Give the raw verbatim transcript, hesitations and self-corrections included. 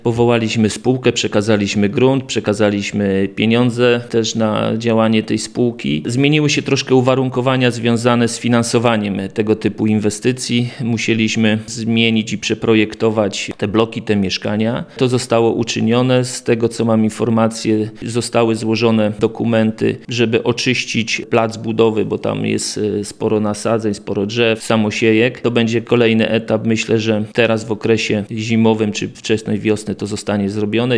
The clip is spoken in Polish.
Powołaliśmy spółkę, przekazaliśmy grunt, przekazaliśmy pieniądze też na działanie tej spółki. Zmieniły się troszkę uwarunkowania związane z finansowaniem tego typu inwestycji. Musieliśmy zmienić i przeprojektować te bloki, te mieszkania. To zostało uczynione. Z tego, co mam informację, zostały złożone dokumenty, żeby oczyścić plac budowy, bo tam jest sporo nasadzeń, sporo drzew, samosiejek. To będzie kolejny etap. Myślę, że teraz w okresie zimowym czy wczesnej wiosny to zostanie zrobione.